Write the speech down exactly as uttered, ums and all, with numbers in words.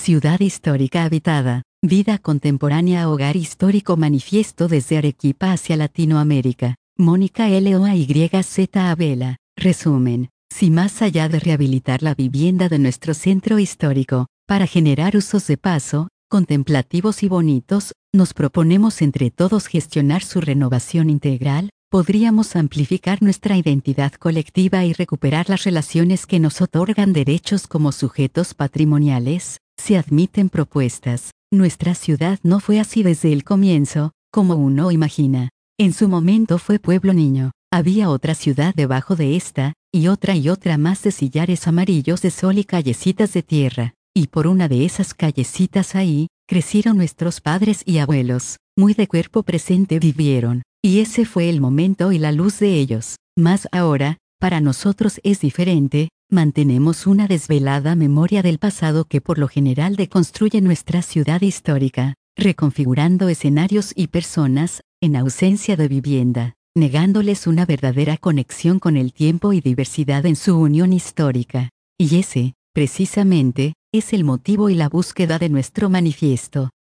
Ciudad histórica habitada, vida contemporánea. Hogar histórico. Manifiesto desde Arequipa hacia Latinoamérica. Mónica L O A Y Z Abela. Resumen. Si más allá de rehabilitar la vivienda de nuestro centro histórico, para generar usos de paso, contemplativos y bonitos, nos proponemos entre todos gestionar su renovación integral, podríamos amplificar nuestra identidad colectiva y recuperar las relaciones que nos otorgan derechos como sujetos patrimoniales. Se admiten propuestas. Nuestra ciudad no fue así desde el comienzo, como uno imagina. En su momento fue pueblo niño. Había otra ciudad debajo de esta, y otra y otra más de sillares amarillos de sol y callecitas de tierra. Y por una de esas callecitas ahí, crecieron nuestros padres y abuelos, muy de cuerpo presente vivieron, y ese fue el momento y la luz de ellos. Mas ahora, para nosotros es diferente, mantenemos una desvelada memoria del pasado que por lo general deconstruye nuestra ciudad histórica, reconfigurando escenarios y personas, en ausencia de vivienda, negándoles una verdadera conexión con el tiempo y diversidad en su unión histórica. Y ese, precisamente, es el motivo y la búsqueda de nuestro manifiesto.